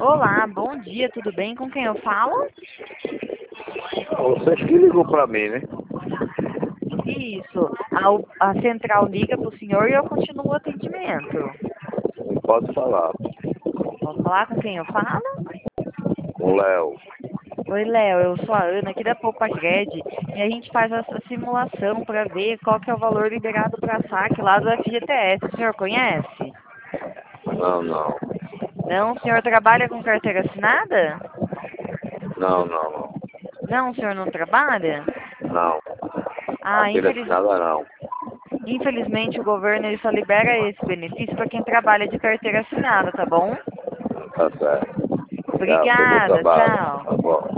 Olá, bom dia, tudo bem? Com quem eu falo? Vocês que ligam pra mim, né? Isso, a central liga para o senhor e eu continuo o atendimento. Não pode falar. Posso falar com quem eu falo? O Léo. Oi, Léo, eu sou a Ana aqui da Poupa Cred e a gente faz essa simulação para ver qual que é o valor liberado para saque lá do FGTS. O senhor conhece? Não, não. Não, o senhor trabalha com carteira assinada? Não, não, não. Não, o senhor não trabalha? Não. Ah, Aquele assinada não. infelizmente o governo ele só libera esse benefício para quem trabalha de carteira assinada, tá bom? Tá certo. Tchau, bom Obrigada, trabalho. tchau. Tá bom.